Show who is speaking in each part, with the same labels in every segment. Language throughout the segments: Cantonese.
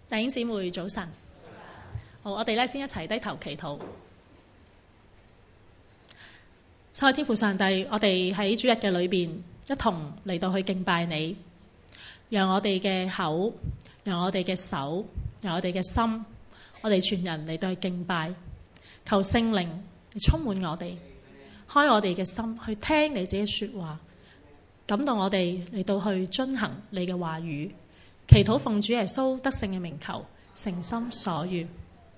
Speaker 1: 弟兄姊妹早晨，好，我哋咧先一齊低頭祈禱。親愛天父上帝，我哋喺主日嘅裏邊一同嚟到去敬拜你，讓我哋嘅口，讓我哋嘅手，讓我哋嘅心，我哋全人嚟到去敬拜，求聖靈充滿我哋，開我哋嘅心去聽你自己說話，感動我哋嚟到去遵行你嘅話語。祈禱奉主耶穌得勝嘅名求，誠心所願。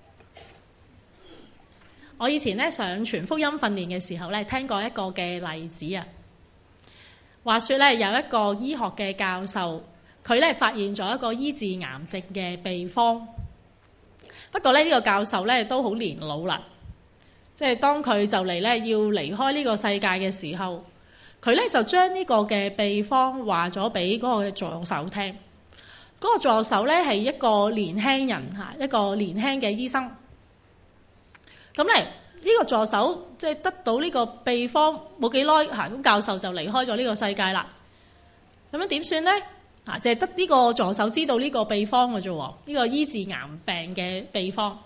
Speaker 1: 我以前咧上傳福音訓練嘅時候咧，聽過一個嘅例子啊。話說咧有一個醫學嘅教授，佢咧發現咗一個醫治癌症嘅秘方。不過咧呢個教授咧都好年老啦，即係當佢就嚟咧要離開呢個世界嘅時候，佢咧就將呢個嘅秘方話咗俾嗰個助手聽。嗰個助手咧係一個年輕人嚇，一個年輕嘅醫生。咁咧呢個助手即係得到呢個秘方冇幾耐嚇，咁教授就離開咗呢個世界啦。咁樣點算咧？嚇，淨係得呢個助手知道呢個秘方嘅啫喎，呢個醫治癌病嘅秘方。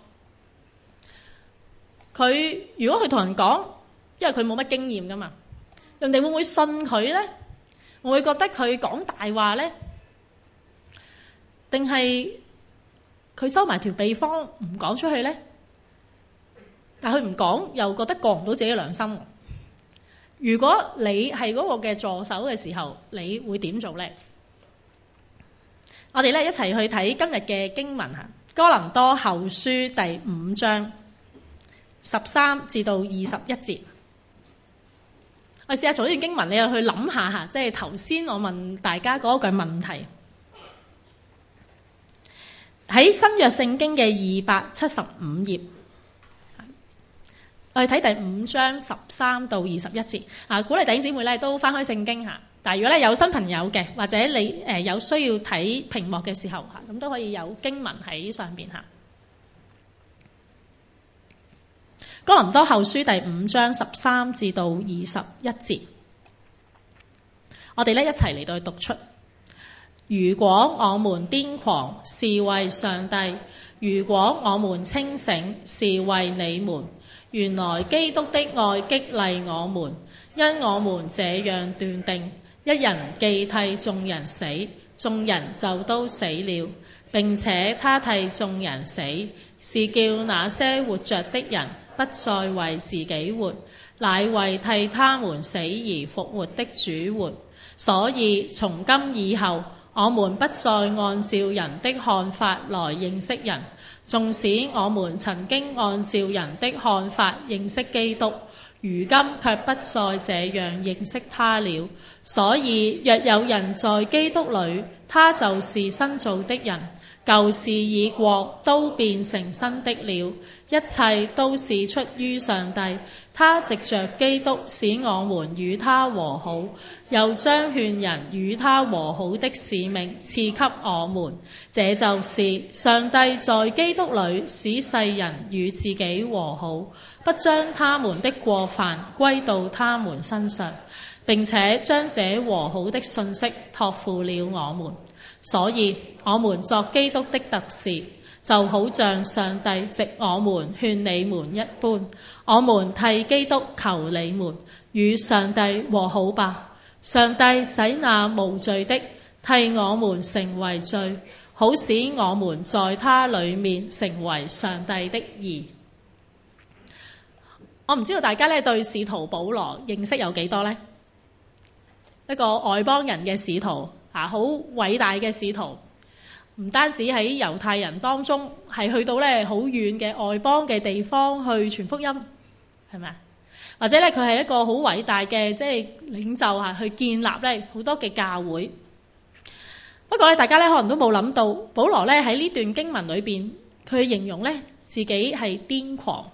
Speaker 1: 佢如果佢同人講，因為佢冇乜經驗噶嘛，人哋會唔會信佢咧？會唔會覺得佢講大話咧？定係佢收埋條秘方唔講出去咧？但係佢唔講，又覺得過唔到自己嘅良心。如果你係嗰個嘅助手嘅時候，你會點做咧？我哋咧一齊去睇今日嘅經文嚇，哥林多後書第5章13至到21節。我試下做呢段經文，你又去諗下嚇，即係頭先我問大家嗰個問題。喺新約聖經嘅275頁，我哋睇第5章13到21節。鼓勵弟兄姊妹咧都翻開聖經嚇。但係如果咧有新朋友嘅，或者你有需要睇屏幕嘅時候嚇，咁都可以有經文喺上邊嚇。哥林多後書第5章13至到21節，我哋咧一齊嚟到去讀出。如果我們癲狂，是為上帝；如果我們清醒，是為你們。原來基督的愛激勵我們，因我們這樣斷定：一人既替眾人死，眾人就都死了，並且他替眾人死，是叫那些活着的人不再為自己活，乃為替他們死而復活的主活。所以從今以後，我們不再按照人的看法來認識人，縱使我們曾經按照人的看法認識基督，如今卻不再這樣認識他了。所以若有人在基督裏，他就是新造的人，舊事已過，都變成新的了。一切都是出於上帝，他藉着基督使我們與他和好，又將勸人與他和好的使命賜給我們。這就是上帝在基督裏使世人與自己和好，不將他們的過犯歸到他們身上，並且將這和好的信息託付了我們。所以我們作基督的特使，就好像上帝藉我們勸你們一般，我們替基督求你們與上帝和好吧。上帝使那無罪的替我們成為罪，好使我們在他裏面成為上帝的義。我唔知道大家咧對使徒保羅認識有幾多呢？一個外邦人嘅使徒啊，好偉大嘅使徒。唔單止喺猶太人當中，係去到咧好遠嘅外邦嘅地方去傳福音，係咪？或者咧佢係一個好偉大嘅即係領袖嚇，去建立咧好多嘅教會。不過咧，大家咧可能都冇諗到，保羅咧喺呢段經文裏邊，佢形容咧自己係癲狂，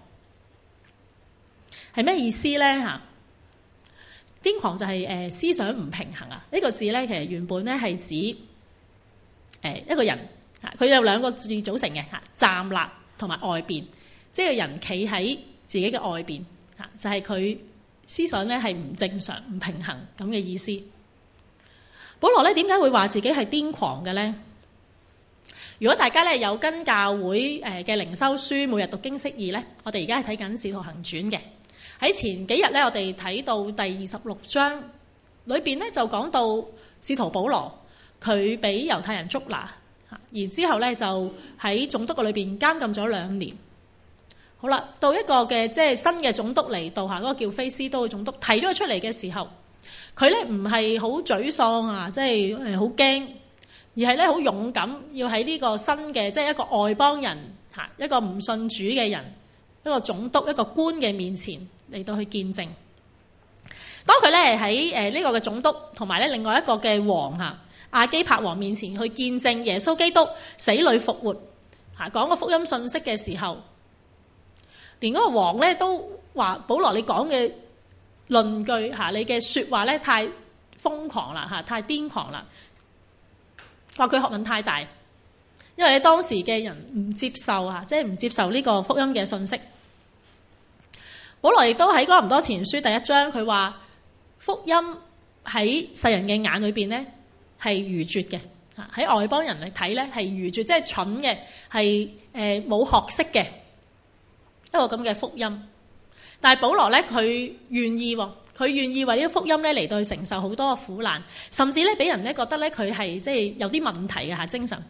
Speaker 1: 係咩意思咧嚇？癲狂就係思想唔平衡啊！呢個字咧其實原本咧係指一個人嚇，佢有兩個字組成嘅嚇，站立同埋外邊，即係人企喺自己嘅外邊嚇，就係佢思想咧係唔正常、唔平衡咁嘅意思。保羅咧點解會話自己係癲狂嘅咧？ 如果大家咧有跟教會嘅靈修書每日讀經釋義咧，我哋而家係睇緊《使徒行傳》嘅。喺前幾日咧，我哋睇到第26章裏邊咧，就講到使徒保羅佢俾猶太人捉拿，然之後咧就喺總督嘅裏邊監禁咗2年。好啦，到一個嘅即係新嘅總督嚟到嗰個叫菲斯都嘅總督提咗佢出嚟嘅時候，佢咧唔係好沮喪啊，即係好驚。而係咧好勇敢，要喺呢個新嘅即係一個外邦人嚇，一個唔信主嘅人，一個總督、一個官嘅面前嚟到去見證。當佢咧喺呢個嘅總督同埋咧另外一個嘅王嚇亞基帕王面前去見證耶穌基督死裏復活嚇，講個福音信息嘅時候，連嗰個王咧都話：保羅你講嘅論據嚇，你嘅説話咧太瘋狂啦嚇，太癲狂啦！話佢學問太大，因為當時嘅人唔接受啊，即係唔接受呢個福音嘅信息。保羅亦都喺哥林多前書第1章，佢話福音喺世人嘅眼裏邊咧係愚拙嘅，喺外邦人嚟睇咧係愚拙，即係蠢嘅，係冇學識嘅一個咁嘅福音。但係保羅咧佢願意喎。佢願意為呢個福音咧嚟到去承受好多嘅苦難，甚至咧俾人咧覺得咧佢係即係有啲問題嘅嚇精神。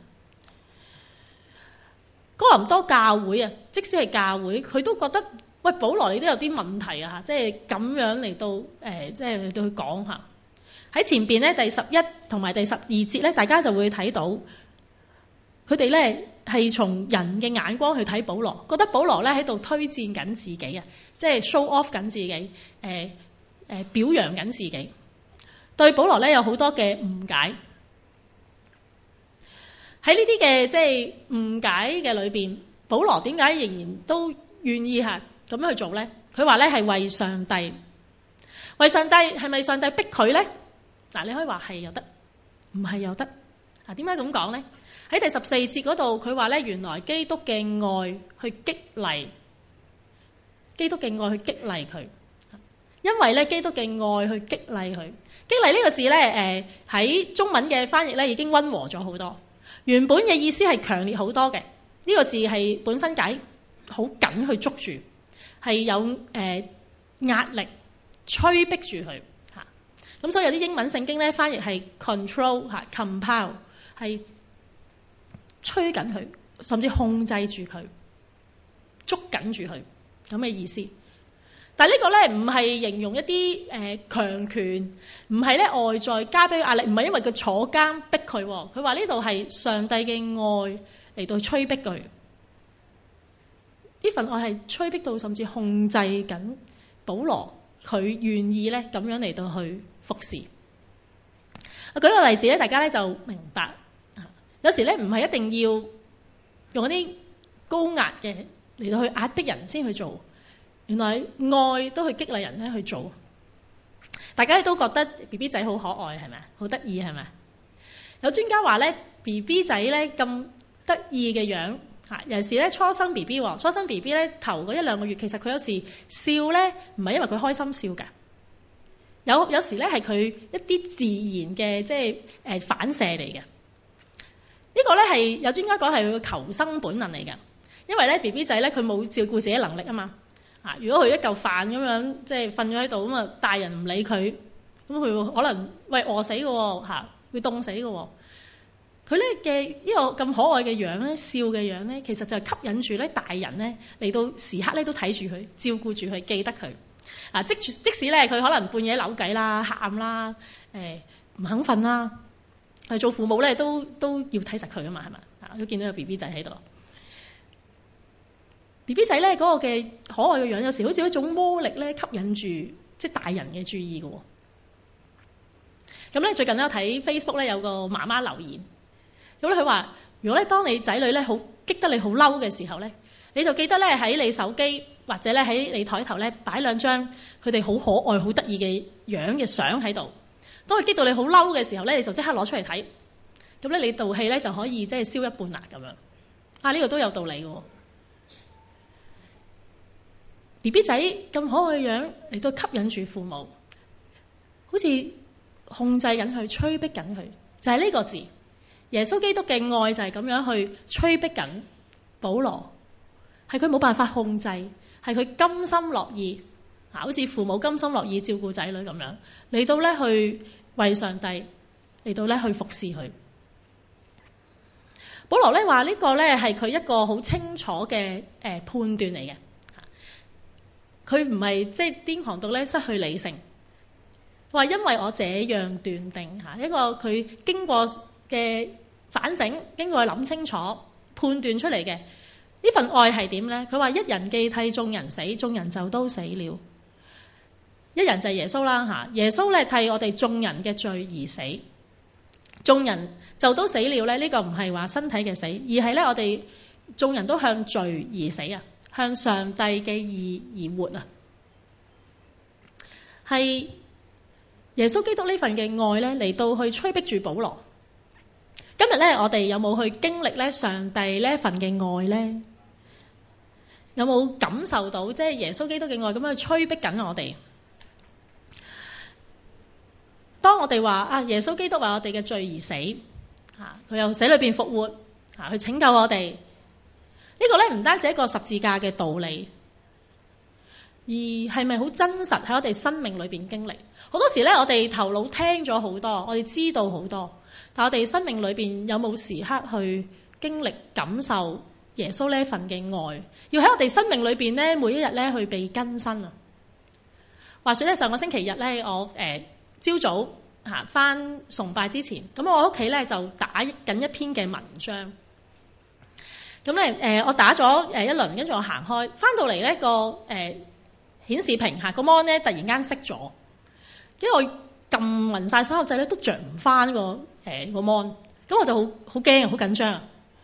Speaker 1: 哥林多教會啊，即使係教會，佢都覺得喂，保羅你都有啲問題啊嚇，即係咁樣嚟到即係嚟到去講嚇。喺前邊咧第11同埋第12節咧，大家就會睇到佢哋咧係從人嘅眼光去睇保羅，覺得保羅咧喺度推薦緊自己啊，即係 show off 緊自己表揚緊自己，對保羅咧有好多嘅誤解。喺呢啲嘅即係誤解嘅裏邊，保羅點解仍然都願意咁樣去做咧？佢話咧係為上帝，為上帝係咪上帝逼佢咧？嗱，你可以話係又得，唔係又得。點解咁講咧？喺第14節嗰度，佢話咧原來基督嘅愛去激勵，基督嘅愛去激勵佢。因為咧，基督嘅愛去激勵佢。激勵呢個字咧，喺中文嘅翻譯咧已經溫和咗好多。原本嘅意思係強烈好多嘅。呢個字係本身解好緊去捉住，係有壓力，催逼住佢嚇。咁所以有啲英文聖經咧翻譯係 control 嚇 compel 係催緊佢，甚至控制住佢，捉緊住佢咁嘅意思。但係呢個咧唔係形容一啲強權，唔係咧外在加俾佢壓力，唔係因為佢坐監逼佢。佢話呢度係上帝嘅愛嚟到催逼佢，呢份愛係催逼到甚至控制緊保羅，佢願意咧咁樣嚟到去服侍。我舉個例子咧，大家咧就明白，有時咧唔係一定要用一啲高壓嘅嚟到去壓迫人先去做。原來愛都去激勵人咧去做，大家都覺得 BB 仔好可愛係咪啊？好得意係咪啊？有專家話咧 BB 仔咧咁得意嘅樣嚇，尤其是咧初生 BB 喎，初生 BB 咧頭嗰1-2個月，其實佢有時笑咧唔係因為佢開心笑㗎，有時咧係佢一啲自然嘅即係反射嚟嘅。呢個咧係有專家講係佢嘅求生本能嚟㗎，因為咧 BB 仔咧佢冇照顧自己能力啊嘛。如果佢一嚿飯咁樣即係瞓咗喺度咁啊，大人唔理佢，咁佢可能喂餓死嘅喎嚇，會凍死嘅喎。佢咧嘅呢個咁可愛嘅樣咧，笑嘅樣咧，其實就係吸引住咧大人咧嚟到時刻咧都睇住佢，照顧住佢，記得佢。即使咧佢可能半夜扭計啦、喊啦、唔肯瞓啦，做父母咧都要睇實佢啊嘛，係咪？都見到有 BB 仔喺度。BB 仔咧嗰個嘅可愛嘅樣，有時好似一種魔力咧，吸引住即係大人嘅注意嘅。咁咧最近咧我睇 Facebook 咧有個媽媽留言，咁咧佢話：如果咧當你仔女咧好激得你好嬲嘅時候咧，你就記得咧喺你手機或者咧喺你台頭咧擺2張佢哋好可愛、好得意嘅樣嘅相喺度。當佢激到你好嬲嘅時候咧，你就即刻攞出嚟睇，咁咧你道氣咧就可以即係消一半啦咁樣。呢個都有道理嘅。BB 仔咁可愛嘅樣嚟到吸引住父母，好似控制緊佢、催逼緊佢，就係呢個字。 耶穌基督嘅愛就係咁樣去催逼緊保羅，係佢冇辦法控制，係佢甘心樂意，好似父母甘心樂意照顧仔女咁樣，嚟到咧去為上帝，嚟到咧去服侍佢。保羅咧話呢個咧係佢一個好清楚嘅判斷嚟嘅，佢唔係即係癲狂到咧失去理性。話因為我這樣斷定嚇，一個佢經過嘅反省，經過諗清楚判斷出嚟嘅呢份愛係點咧？佢話一人既替眾人死，眾人就都死了。一人就係耶穌啦嚇，耶穌咧替我哋眾人嘅罪而死，眾人就都死了咧。呢個唔係話身體嘅死，而係咧我哋眾人都向罪而死啊，向上帝嘅義而活啊，係耶穌基督呢份嘅愛咧嚟到去催逼住保羅。今日咧我哋有冇去經歷咧上帝呢份嘅愛咧？有冇感受到即係耶穌基督嘅愛咁樣去催逼緊我哋？當我哋話啊耶穌基督為我哋嘅罪而死，佢由死裏邊復活，去拯救我哋，呢個咧唔單止係一個十字架嘅道理，而係咪好真實喺我哋生命裏邊經歷？好多時咧我哋頭腦聽咗好多，我哋知道好多，但我哋生命裏邊有冇時刻去經歷感受耶穌呢份嘅愛？要喺我哋生命裏邊咧每一日咧去被更新啊！話說咧上個星期日咧我朝早返崇拜之前，咁我屋企咧就打緊一篇嘅文章。咁咧我打咗一輪，跟住我行開，返到嚟咧個顯示屏個 mon 咧突然間熄咗，因為我撳暈晒所有掣咧都着唔返個 mon， 咁我就好驚好緊張啊！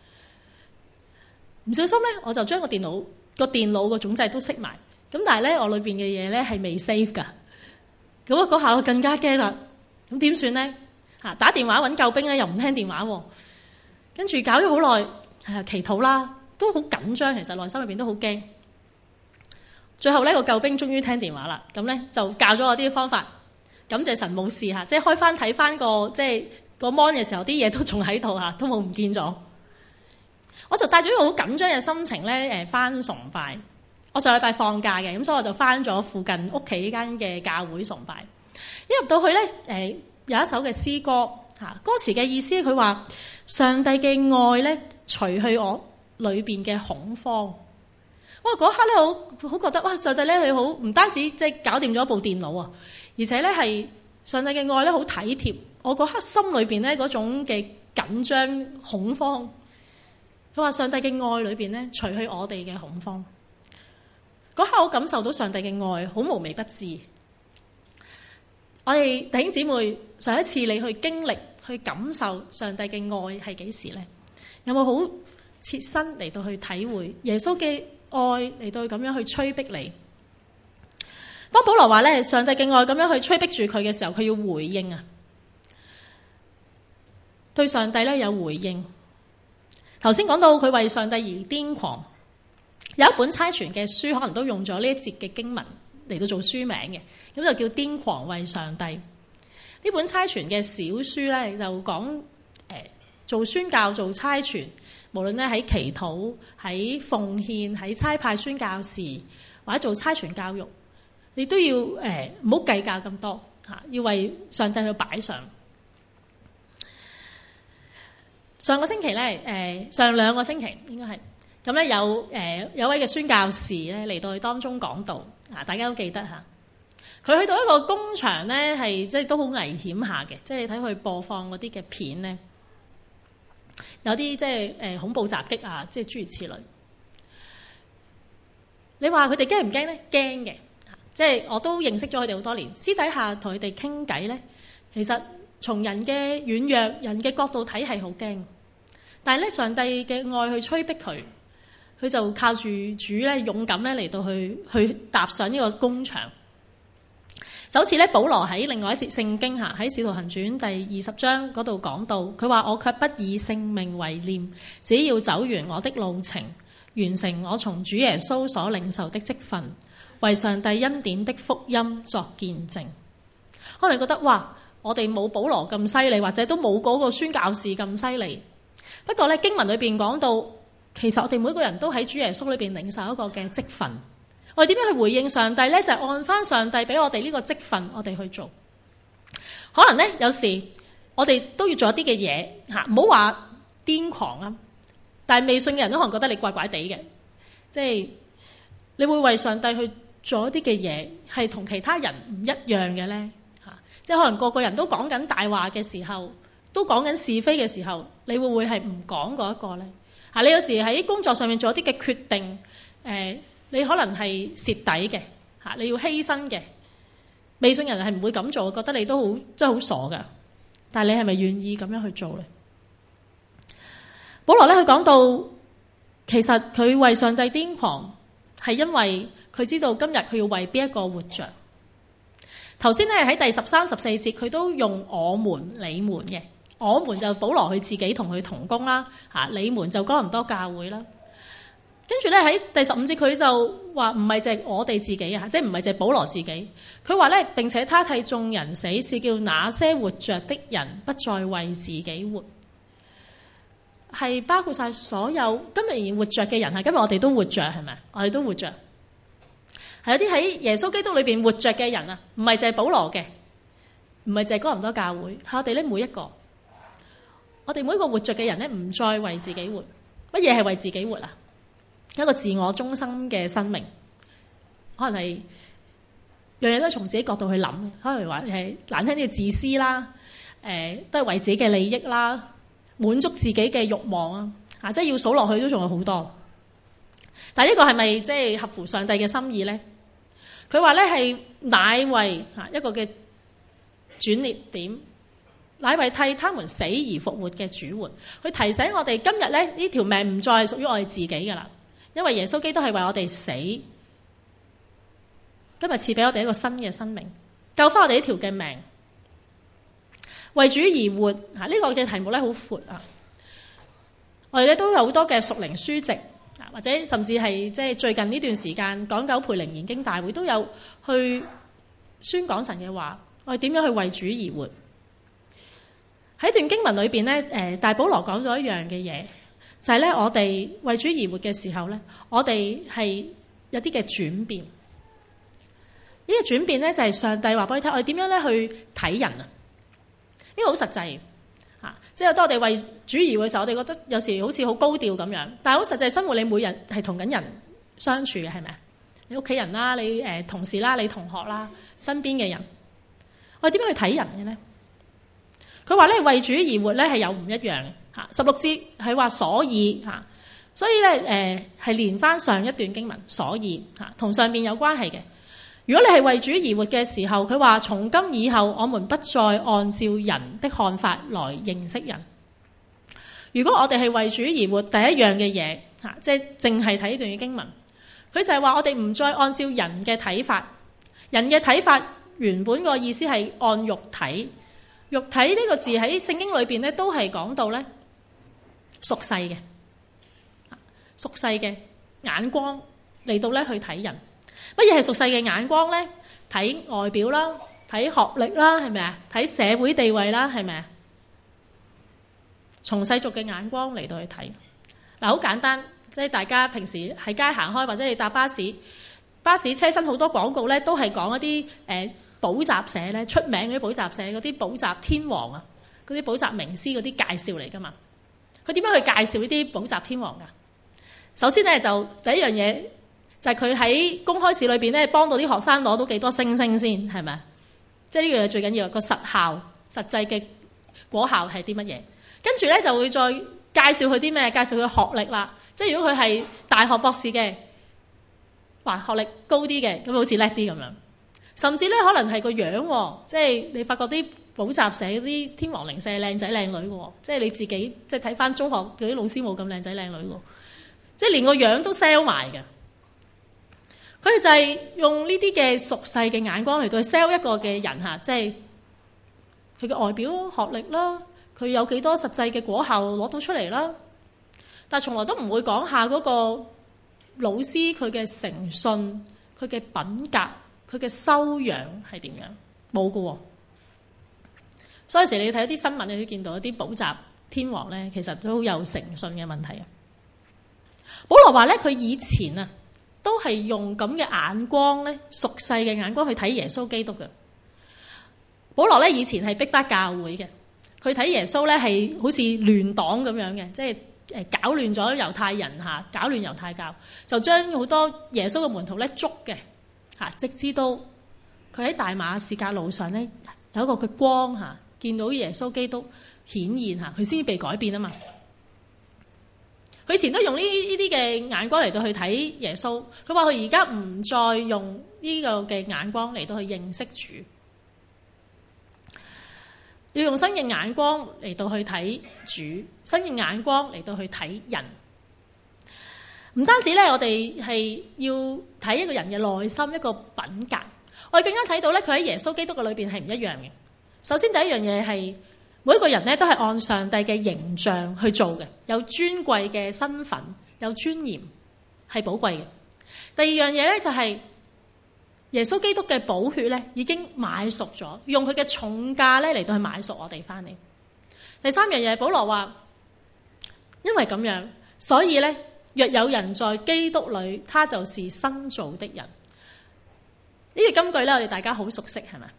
Speaker 1: 唔小心咧我就將個電腦個總掣都熄埋，咁但係咧我裏邊嘅嘢咧係未 save 㗎。咁嗰下我更加驚啦，咁點算咧？打電話揾救兵咧又唔聽電話喎，跟住搞咗好耐，祈禱啦，都好緊張，其實內心裏邊都好驚。最後咧個救兵終於聽電話啦，咁咧就教咗我啲方法，感謝神冇事嚇，即係開翻睇翻個即係個 mon 嘅時候，啲嘢都仲喺度嚇，都冇唔見咗。我就帶咗一個好緊張嘅心情咧翻崇拜。我上禮拜放假嘅，咁所以我就翻咗附近屋企間嘅教會崇拜。一入到去咧，有一首嘅詩歌，歌詞嘅意思佢話上帝嘅愛咧除去我裏邊嘅恐慌。哇！嗰刻咧好覺得哇，上帝咧佢好唔單止即係搞掂咗部電腦啊，而且咧係上帝嘅愛咧好體貼我嗰刻心裏邊咧嗰種嘅緊張恐慌。佢話上帝嘅愛裏邊咧除去我哋嘅恐慌。嗰刻我感受到上帝嘅愛好無微不至。我哋弟兄姊妹，上一次你去經歷去感受上帝嘅愛係幾時呢？有冇好切身嚟到去體會耶穌嘅愛嚟到咁樣去催逼你？當保羅話咧上帝嘅愛咁樣去催逼住佢嘅時候，佢要回應啊，對上帝咧有回應。頭先講到佢為上帝而癲狂。有一本差傳嘅書，可能都用咗呢一節嘅經文嚟到做書名嘅，咁就叫《癲狂為上帝》。呢本差傳嘅小書咧，就講做宣教、做差傳，無論咧喺祈禱、喺奉獻、喺差派宣教士，或者做差傳教育，你都要唔好計較咁多嚇，要為上帝去擺上。上個星期咧，上兩個星期應該係。咁咧有位嘅宣教士咧嚟到去當中講道，大家都記得嚇。佢去到一個工場咧，係即係都好危險下嘅，即係睇佢播放嗰啲嘅片咧，有啲即係恐怖襲擊啊，即係諸如此類。你話佢哋驚唔驚咧？驚嘅，即係我都認識咗佢哋好多年，私底下同佢哋傾偈咧，其實從人嘅軟弱、人嘅角度睇係好驚，但係咧上帝嘅愛去催逼佢。佢就靠住主咧勇敢咧嚟到去踏上呢個工場，就好似咧保羅喺另外一節聖經喺《使徒行傳》第20章嗰度講到，佢話我卻不以性命為念，只要走完我的路程，完成我從主耶穌所領受的職分，為上帝恩典的福音作見證。可能覺得哇， 我哋冇保羅咁犀利，或者都冇嗰個宣教士咁犀利。不過咧，經文裏邊講到，其實我哋每個人都喺主耶穌裏邊領受一個嘅職分。我哋點樣去回應上帝咧？就係按翻上帝俾我哋呢個職分，我哋去做。可能咧，有時我哋都要做一啲嘅嘢嚇，唔好話癲狂啊！但係未信嘅人都可能覺得你怪怪地嘅，即係你會為上帝去做一啲嘅嘢，係同其他人唔一樣嘅咧嚇。即係可能個個人都講緊大話嘅時候，都講緊是非嘅時候，你會唔會係唔講嗰一個咧？嚇，你有時喺工作上面做一啲嘅決定，你可能係蝕底嘅嚇，你要犧牲嘅。未信人係唔會咁做，覺得你都好真係好傻噶。但係你係咪願意咁樣去做咧？保羅咧，佢講到其實佢為上帝癲狂，係因為佢知道今日佢要為邊一個活着。頭先咧喺第13、14節，佢都用我們、你們嘅。我們就保羅佢自己同佢同工啦，你們就哥林多教會啦。跟住咧喺第15節佢就話唔係淨係我哋自己啊，即係唔係淨係保羅自己。佢話咧，並且他替眾人死，是叫那些活着的人不再為自己活，係包括晒所有今日仍然活着嘅人。今日我哋都活着，係咪？我哋都活着，係有啲喺耶穌基督裏邊活着嘅人啊，唔係淨係保羅嘅，唔係淨係哥林多教會，係我哋咧每一個，我哋每一個活着嘅人咧，唔再為自己活。乜嘢係為自己活啊？一個自我中心嘅生命，可能係樣嘢都係從自己角度去諗，可能話係難聽啲嘅自私啦，都係為自己嘅利益啦，滿足自己嘅慾望啊，即係要數落去都仲有好多。但係呢個係咪即係合乎上帝嘅心意咧？佢話咧係乃為一個嘅轉捩點，乃為替他們死而復活嘅主活，去提醒我哋今日咧呢條命唔再係屬於我哋自己㗎啦。因為耶穌基督係為我哋死，今日賜俾我哋一個新嘅生命，救翻我哋呢條嘅命，為主而活。呢個嘅題目咧好闊啊！我哋咧都有好多嘅屬靈書籍，或者甚至係即係最近呢段時間港九培靈研經大會都有去宣講神嘅話，我哋點樣去為主而活？喺段經文裏邊咧，大保羅講咗一樣嘅嘢。就係咧，我哋為主而活嘅時候咧，我哋係有啲嘅轉變。呢個轉變咧，就係上帝話俾你聽，我哋點樣咧去睇人啊？呢個好實際嚇，即係當我哋為主而活嘅時候，我哋覺得有時好似好高調咁樣，但係好實際生活，你每日係同緊人相處嘅，係咪啊？你屋企人啦，你同事啦，你同學啦，身邊嘅人，我哋點樣去睇人嘅咧？佢話咧，為主而活咧係有唔一樣嘅。16節係話所以咧係連翻上一段經文，所以同上面有關係嘅。如果你係為主而活嘅時候，佢話從今以後我們不再按照人的看法來認識人。如果我哋係為主而活，第一樣嘅嘢即係淨係睇呢段嘅經文，佢就係話我哋唔再按照人嘅睇法。人嘅睇法原本個意思係按肉體，肉體呢個字喺聖經裏邊咧都係講到咧屬世嘅，屬世嘅眼光嚟到咧去睇人。乜嘢係屬世嘅眼光咧？睇外表啦，睇學歷啦，係咪啊？睇社會地位啦，係咪啊？從世俗嘅眼光嚟到去睇。嗱，好簡單，即係大家平時喺街行開，或者你搭巴士，巴士車身好多廣告咧，都係講一啲補習社咧，出名嗰啲補習社嗰啲補習天王啊，嗰啲補習名師嗰啲介紹嚟噶嘛。佢點樣去介紹呢啲補習天王㗎？首先咧就第一樣嘢就係佢喺公開試裏邊咧幫到啲學生攞到幾多星星先，係咪啊？即係呢樣嘢最緊要，個實效實際嘅果效係啲乜嘢？跟住咧就會再介紹佢啲咩？介紹佢學歷啦。即係如果佢係大學博士嘅，話學歷高啲嘅，咁好似叻啲咁樣。甚至咧可能係個樣，即係你發覺啲補習社嗰啲天王零舍靚仔靚女嘅，即係你自己即係睇翻中學嗰啲老師冇咁靚仔靚女嘅，即係連個樣都 sell 埋嘅。佢哋就係用呢啲嘅俗世嘅眼光嚟到去 sell 一個嘅人嚇，即係佢嘅外表、學歷啦，佢有幾多實際嘅果效攞到出嚟啦。但係從來都唔會講下嗰個老師佢嘅誠信、佢嘅品格、佢嘅修養係點樣，冇㗎喎。 所以有時你睇一啲新聞，你都見到一啲補習天王咧，其實都有誠信嘅問題啊。保羅話咧，佢以前啊都係用咁嘅眼光咧，俗世嘅眼光去睇耶穌基督嘅。保羅咧以前係逼迫教會嘅，佢睇耶穌咧係好似亂黨咁樣嘅，即係搞亂咗猶太人嚇，搞亂猶太教，就將好多耶穌嘅門徒咧捉嘅嚇，直至到佢喺大馬士革路上咧有一個嘅光嚇，見到耶穌基督顯現嚇，佢先至被改變啊嘛。佢以前都用呢啲嘅眼光嚟到去睇耶穌，佢話佢而家唔再用呢個嘅眼光嚟到去認識主，要用新嘅眼光嚟到去睇主，新嘅眼光嚟到去睇人。唔單止咧，我哋係要睇一個人嘅內心一個品格，我哋更加睇到咧，佢喺耶穌基督嘅裏邊係唔一樣嘅。首先第一樣嘢係每一個人咧都係按上帝嘅形象去做嘅，有尊貴嘅身份，有尊嚴，係寶貴嘅。第二樣嘢咧就係耶穌基督嘅寶血咧已經買贖咗，用佢嘅重價咧嚟到去買贖我哋翻嚟。第三樣嘢，保羅話因為咁樣，所以咧若有人在基督裏，他就是新造的人。呢個金句咧我哋大家好熟悉係咪？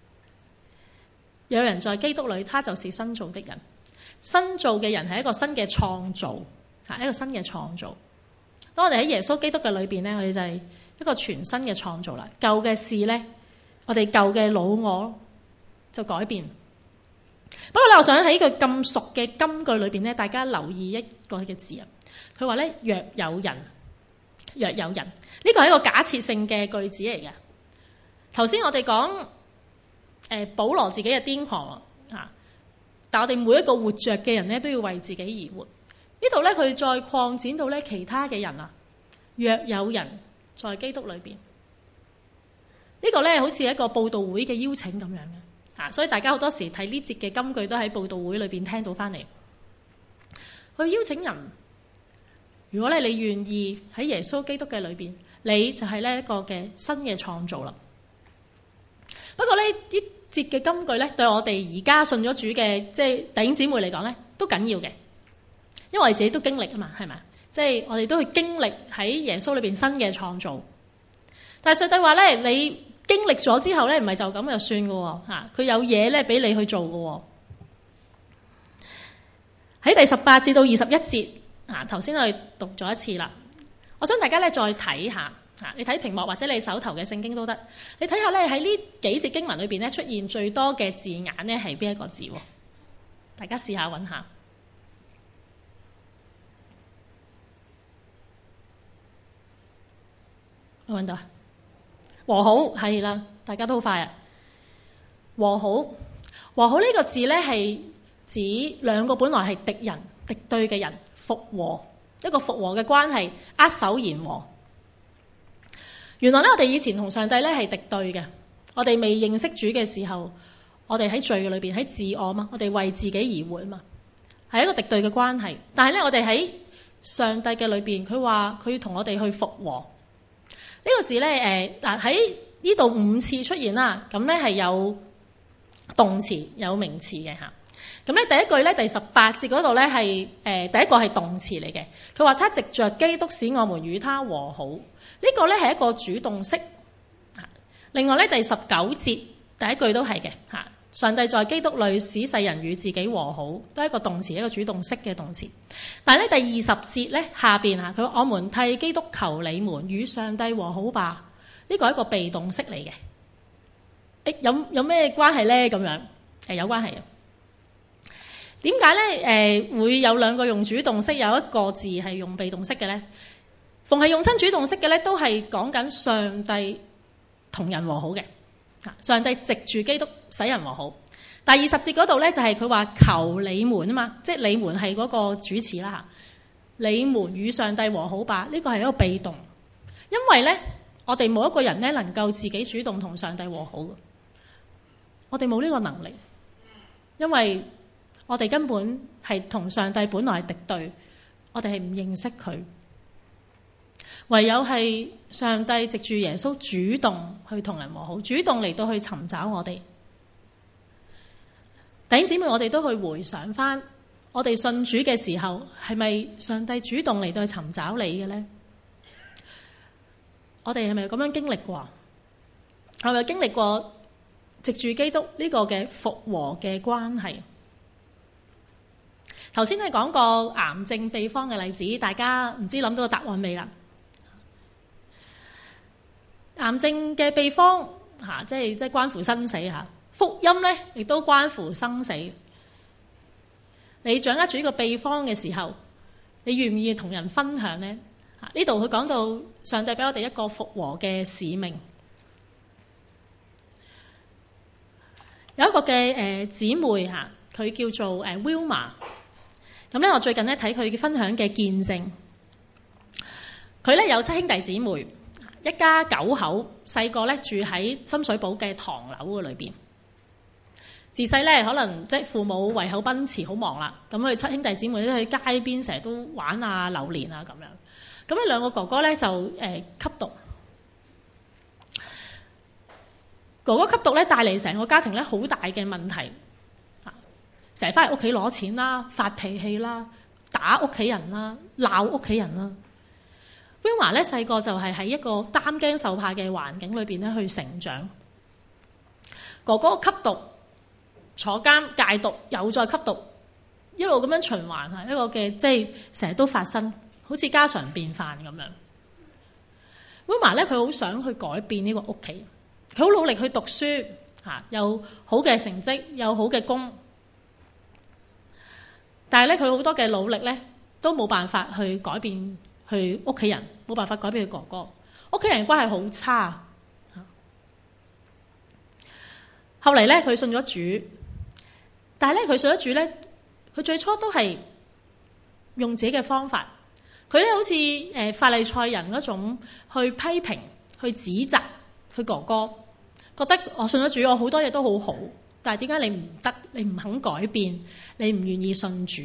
Speaker 1: 有人在基督裏，他就是新造的人。新造嘅人係一個新嘅創造，一個新嘅創造。當我哋喺耶穌基督嘅裏邊咧，我哋就係一個全新嘅創造啦。舊嘅事咧，我哋舊嘅老我就改變。不過咧，我想喺呢個咁熟嘅金句裏邊咧，大家留意一個嘅字啊。佢話咧，若有人，若有人，呢個係一個假設性嘅句子嚟嘅。頭先我哋講保羅自己係癲狂啊，但我哋每一個活着嘅人咧都要為自己而活。呢度咧佢再擴展到咧其他嘅人啊，若有人在基督裏邊，呢個咧好似一個佈道會嘅邀請咁樣嘅，所以大家好多時睇呢節嘅金句都喺佈道會裏邊聽到翻嚟。佢邀請人，如果咧你願意喺耶穌基督嘅裏邊，你就係呢一個嘅新嘅創造啦。不過呢節嘅金句咧，對我哋而家信咗主嘅即係弟兄姊妹嚟講咧，都緊要嘅，因為我哋自己都經歷啊嘛，係咪？即係我哋都去經歷喺耶穌裏邊新嘅創造。但係上帝話咧，你經歷咗之後咧，唔係就咁就算嘅嚇，佢有嘢咧俾你去做嘅。喺第18至到21節啊，頭先我哋讀咗一次啦，我想大家咧再睇下。你睇屏幕或者你手頭嘅聖經都得，你睇下咧喺呢幾節經文裏邊咧出現最多嘅字眼咧係邊一個字？大家試下揾下，我揾到啊！和好係啦，大家都好快啊！和好，和好呢個字咧係指兩個本來係敵人、敵對嘅人復和，一個復和嘅關係，握手言和。原來咧，我哋以前同上帝咧係敵對嘅。我哋未認識主嘅時候，我哋喺罪裏邊，喺自我嘛，我哋為自己而活嘛，係一個敵對嘅關係。但係咧，我哋喺上帝嘅裏邊，佢話佢要同我哋去復和。呢個字咧，喺呢度5次出現啦。咁咧係有動詞有名詞嘅嚇。咁咧第一句咧第18節嗰度咧係第一個係動詞嚟嘅。佢話他藉着基督使我們與他和好。呢個咧係一個主動式。另外咧第19節第一句都係嘅嚇，上帝在基督裏使世人與自己和好，都係一個動詞，一個主動式嘅動詞。但係咧第20節咧下邊嚇，佢話我們替基督求你們與上帝和好吧。呢個係一個被動式嚟嘅。有咩關係咧？咁樣有關係嘅。點解咧會有兩個用主動式，有一個字係用被動式嘅咧？逢係用親主動式嘅咧，都係講緊上帝同人和好嘅。上帝藉住基督使人和好。第20節嗰度咧就係佢話求你們啊嘛，即係你們係嗰個主詞啦嚇。你們與上帝和好吧，呢個係一個被動，因為咧我哋冇一個人咧能夠自己主動同上帝和好嘅，我哋冇呢個能力，因為我哋根本係同上帝本來係敵對，我哋係唔認識佢。唯有係上帝藉住耶穌主動去同人和好，主動嚟到去尋找我哋。 弟兄姊妹，我哋都去回想翻，我哋信主嘅時候，係咪上帝主動嚟到去尋找你嘅呢？我哋係咪咁樣經歷過？係咪經歷過藉住基督呢個嘅復和嘅關係？頭先係講過癌症秘方嘅例子，大家唔知諗到個答案未啦？癌症嘅秘方即係關乎生死吓，福音咧亦都關乎生死。你掌握住呢個秘方嘅時候，你願唔願意同人分享呢？呢度佢講到上帝俾我哋一個復和嘅使命。有一個嘅姊妹吓，佢叫做Wilma。咁咧，我最近咧睇佢分享嘅見證，佢咧有7兄弟姊妹，一家9口，細個咧住喺深水埗嘅唐樓嘅裏邊。自細咧可能即係父母為口奔馳，好忙啦。咁佢7兄弟姊妹咧喺街邊成日都玩啊、流連啊咁樣。咁呢2個哥哥咧就吸毒。哥哥吸毒咧帶嚟成個家庭咧好大嘅問題，成日翻嚟屋企攞錢啦、發脾氣啦、打屋企人啦、鬧屋企人啦。Wilma 咧細個就係喺一個擔驚受怕嘅環境裏邊咧去成長。哥哥吸毒、坐監、戒毒，又再吸毒，一路咁樣循環係一個嘅，即係成日都發生，好似家常便飯咁樣。Wilma 咧佢好想去改變呢個屋企，佢好努力去讀書，有好嘅成績，有好嘅工，但係咧佢好多嘅努力咧都冇辦法去改變佢屋企人，冇辦法改變佢哥哥，屋企人關係好差。後嚟咧佢信咗主，但係咧佢信咗主咧，佢最初都係用自己嘅方法，佢咧好似法利賽人嗰種去批評、去指責佢哥哥，覺得我信咗主，我好多嘢都好好，但係點解你唔得？你唔肯改變，你唔願意信主，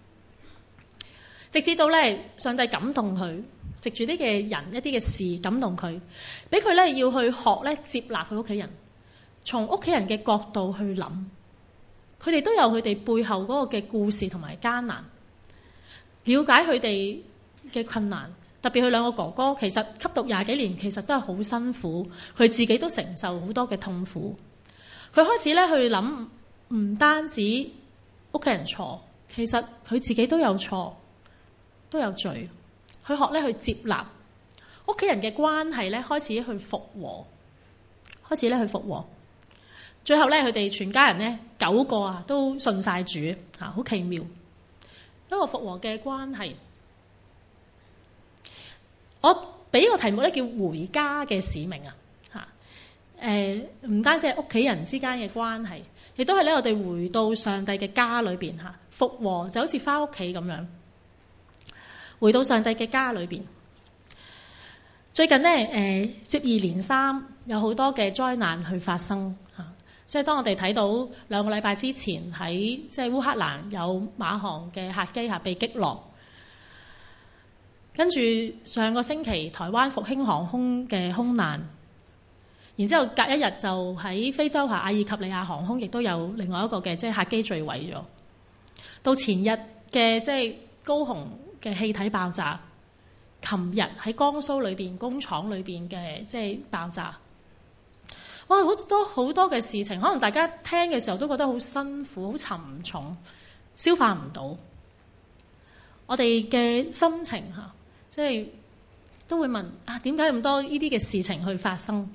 Speaker 1: 直至到咧上帝感動佢，藉住啲嘅人一啲嘅事感動佢，俾佢咧要去學咧接納佢屋企人，從屋企人嘅角度去諗，佢哋都有佢哋背後嗰個嘅故事同埋艱難，了解佢哋嘅困難。特別佢2個哥哥其實吸毒20幾年，其實都係好辛苦，佢自己都承受好多嘅痛苦。佢開始咧去諗，唔單止屋企人錯，其實佢自己都有錯，都有罪。佢學咧去接納屋企人嘅關係咧，開始去復和，開始咧去復和。最後咧，佢哋全家人咧9個都信晒主，好奇妙一個復和嘅關係。我俾個題目咧叫回家嘅使命唔單止係屋企人之間嘅關係，亦都係咧我哋回到上帝嘅家裏邊復和，就好似翻屋企咁樣，回到上帝嘅家裏邊。最近咧接二連三有好多嘅災難去發生即係當我哋睇到2個禮拜之前喺即係烏克蘭有馬航嘅客機被擊落。跟住上個星期台灣復興航空嘅空難，然之後隔1日就喺非洲阿爾及利亞航空亦都有另外一個嘅即係客機墜毀咗。到前日嘅即係高雄嘅氣體爆炸，琴日喺江蘇裏邊工廠裏邊嘅即係爆炸。哇！好多嘅事情，可能大家聽嘅時候都覺得好辛苦、好沉重，消化唔到。我哋嘅心情即係都會問點解咁多呢啲嘅事情去發生？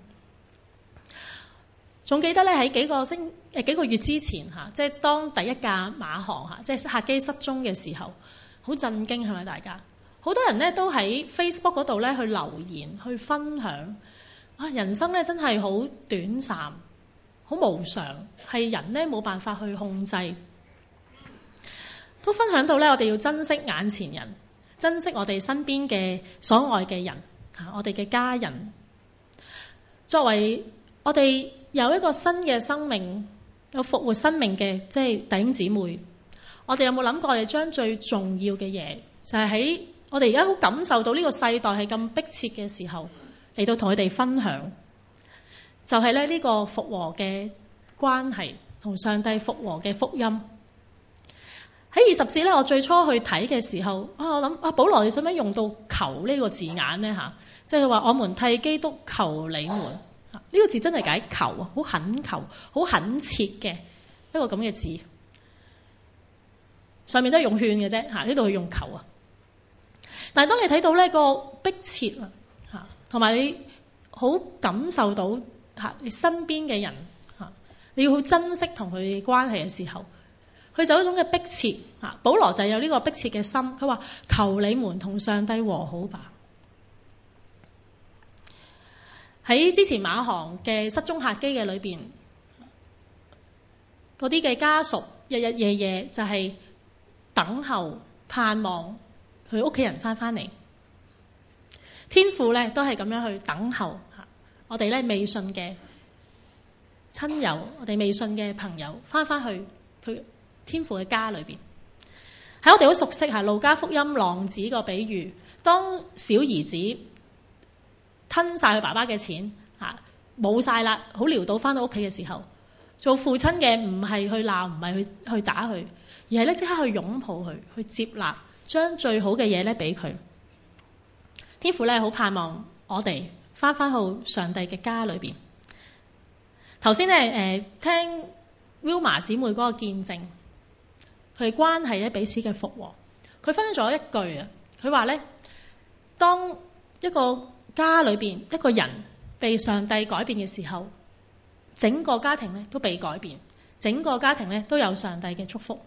Speaker 1: 仲記得咧喺幾個月之前即係當第一架馬航即係客機失蹤嘅時候，好震驚係咪？大家好多人咧都喺 Facebook 嗰度咧去留言去分享人生咧真係好短暫，好無常，係人咧冇辦法去控制。都分享到咧，我哋要珍惜眼前人。珍惜我哋身邊嘅所愛嘅人，我哋嘅家人。作為我哋有一個新嘅生命，有復活生命嘅即係弟兄姊妹，我哋有冇諗過我哋將最重要嘅嘢，就係喺我哋而家好感受到呢個世代係咁迫切嘅時候，嚟到同佢哋分享，就係咧呢個復和嘅關係， 同上帝復和嘅福音。喺20節咧，我最初去睇嘅時候，我諗保羅你使唔使用到求呢個字眼咧嚇？即係話我們替基督求你們，呢個字真係解求啊，好懇求、好懇切嘅一個咁嘅字。上面都係用勸嘅啫嚇，呢度係用求啊。但係當你睇到呢個迫切啊嚇，同埋你好感受到嚇你身邊嘅人嚇，你要好珍惜同佢嘅關係嘅時候，佢就有一種嘅迫切嚇。保羅就有呢個迫切嘅心，佢話求你們同上帝和好吧。喺之前馬航嘅失蹤客機嘅裏邊，嗰啲嘅家屬日日夜夜就係等候盼望佢屋企人翻嚟。天父咧都係咁樣去等候我哋咧未信嘅親友，我哋未信嘅朋友翻去佢天父嘅家裏邊。喺我哋好熟悉路加福音浪子個比喻，當小兒子吞晒佢爸爸嘅錢冇晒啦，好潦倒翻到屋企嘅時候，做父親嘅唔係去鬧，唔係去打佢，而係咧即刻去擁抱佢，去接納，將最好嘅嘢咧俾佢。天父咧好盼望我哋翻去上帝嘅家裏邊。頭先咧聽 Wilma 姊妹嗰個見證，佢關係咧彼此嘅復和。佢分咗一句啊，佢話咧，當一個家裏邊一個人被上帝改變嘅時候，整個家庭咧都被改變，整個家庭咧都有上帝嘅祝福。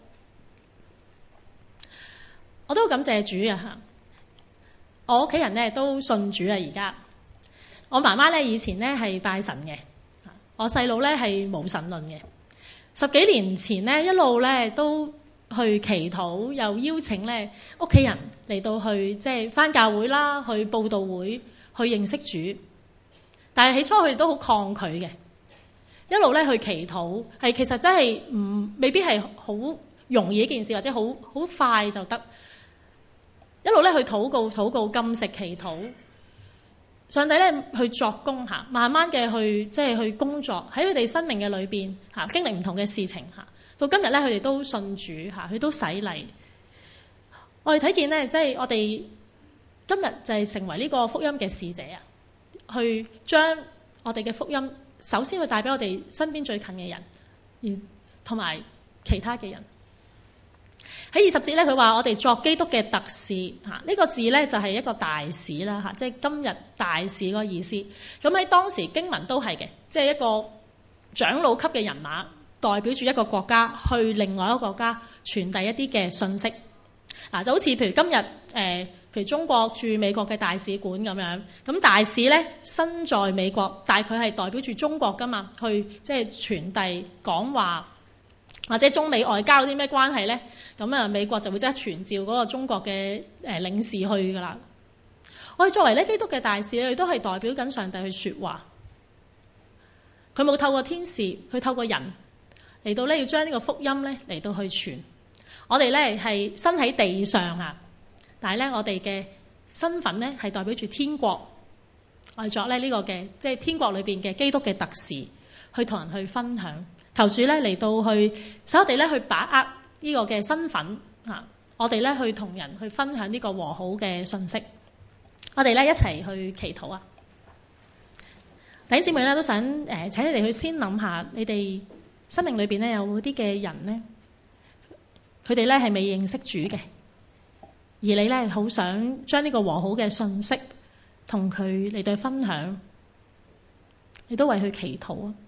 Speaker 1: 我都好感謝主啊！我屋企人咧都信主啊！而家我媽媽咧以前咧係拜神嘅，我細佬咧係無神論嘅。10幾年前咧一路咧都去祈禱，又邀請咧屋企人嚟到去即係返教會啦，去佈道會，去認識主。但係起初佢哋都好抗拒嘅，一路咧去祈禱，係其實真係未必係好容易一件事，或者好快就得。一路咧去禱告、禁食、祈禱，上帝咧去作工嚇，慢慢嘅去工作喺佢哋生命嘅裏邊嚇，經歷唔同嘅事情嚇，到今日咧佢哋都信主嚇，佢都洗禮。我哋睇見咧，即係我哋今日就係成為呢個福音嘅使者啊，去將我哋嘅福音首先去帶俾我哋身邊最近嘅人，而同埋其他嘅人。喺20節咧，佢話我哋作基督嘅特使嚇，呢個字咧就係一個大使啦嚇，即係今日大使嗰個意思。咁喺當時經文都係嘅，即係一個長老級嘅人馬，代表住一個國家去另外一個國家傳遞一啲嘅信息。就好似譬如今日譬如中國駐美國嘅大使館咁樣，咁大使咧身在美國，但係佢係代表住中國噶嘛，去即係傳遞講話。或者中美外交有啲咩關係咧？咁美國就會即刻傳召嗰個中國嘅領事去噶啦。我哋作為咧基督嘅大使，佢都係代表緊上帝去說話。佢冇透過天使，佢透過人嚟到咧要將呢個福音咧嚟到去傳。我哋咧係身喺地上啊，但係咧我哋嘅身份咧係代表住天國。我哋作咧呢個嘅即係天國裏邊嘅基督嘅特使，去同人去分享。求主咧嚟到去使我哋咧去把握呢個嘅身份啊！我哋咧去同人去分享呢個和好嘅信息。我哋咧一齊去祈禱啊！弟兄姊妹咧都想請你哋去先諗下，你哋生命裏邊咧有冇啲嘅人咧，佢哋咧係未認識主嘅，而你咧好想將呢個和好嘅信息同佢嚟到分享，你都為佢祈禱啊！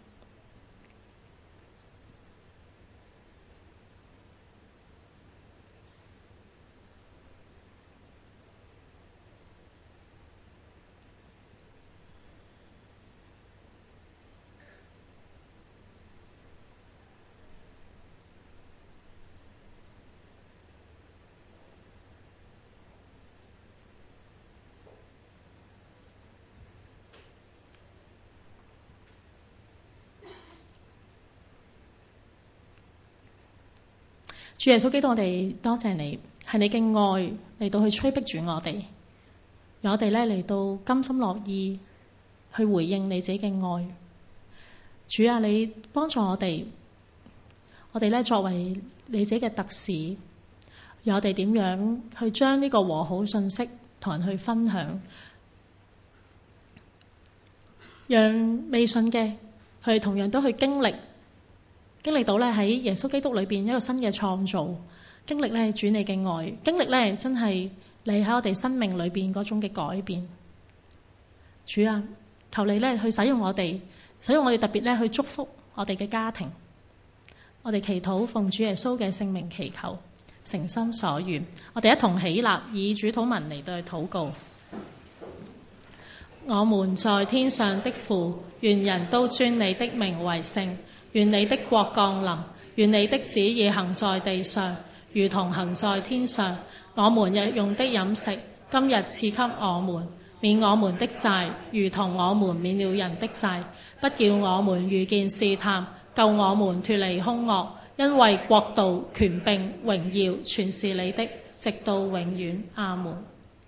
Speaker 1: 主耶穌基督，我哋多謝你，係你嘅愛嚟到去催逼住我哋，讓我哋咧嚟到甘心樂意去回應你自己嘅愛。主啊，你幫助我哋我哋咧作為你自己嘅特使，讓我哋點樣去將呢個和好信息同人去分享，讓未信嘅佢哋同樣都去經歷到咧喺耶穌基督裏邊一個新嘅創造，經歷咧主你嘅愛，經歷咧真係你喺我哋生命裏邊嗰種嘅改變。主啊，求你咧去使用我哋特別咧去祝福我哋嘅家庭。我哋祈禱奉主耶穌嘅聖名祈求，誠心所願。我哋一同起立，以主禱文嚟對禱告。我們在天上的父，願人都尊你的名為聖。願你的國降臨，願你的旨意行在地上，如同行在天上。我們日用的飲食，今日賜給我們，免我們的債，如同我們免了人的債。不叫我們遇見試探，救我們脫離兇惡。因為國度、權柄、榮耀，全是你的，直到永遠。阿們。